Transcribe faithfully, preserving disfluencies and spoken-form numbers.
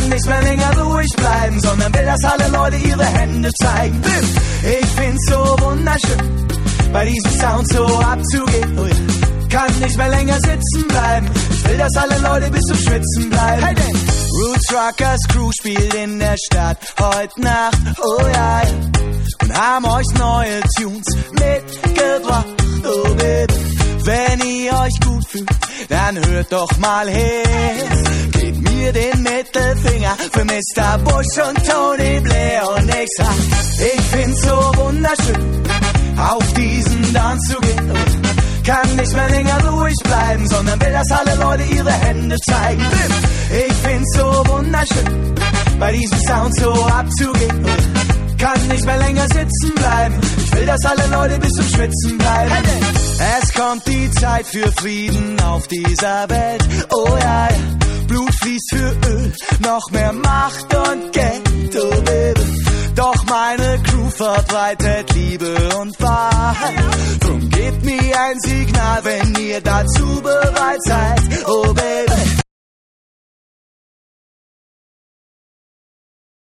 nicht mehr länger ruhig bleiben, sondern will, dass alle Leute ihre Hände zeigen. Ich find's so wunderschön, bei diesem Sound so abzugehen. Oh ja. Kann nicht mehr länger sitzen bleiben, ich will, dass alle Leute bis zum Schwitzen bleiben. Hey, denn Roots Rockers Crew spielt in der Stadt heute Nacht, oh ja, ja. Und haben euch neue Tunes mitgebracht, oh baby. Wenn ihr euch gut fühlt, dann hört doch mal her. Gebt mir den Mittelfinger für Mister Bush und Tony Blair. Und ich sag, ich find's so wunderschön, auf diesen Dance zu gehen. Kann nicht mehr länger ruhig bleiben, sondern will, dass alle Leute ihre Hände zeigen. Ich find's so wunderschön, bei diesem Sound so abzugehen. Kann nicht mehr länger sitzen bleiben, ich will, dass alle Leute bis zum Schwitzen bleiben. Es kommt die Zeit für Frieden auf dieser Welt, oh ja, ja. Blut fließt für Öl, noch mehr Macht und Geld, oh baby. Doch meine Crew verbreitet Liebe und Wahrheit. Drum gebt mir ein Signal, wenn ihr dazu bereit seid, oh baby.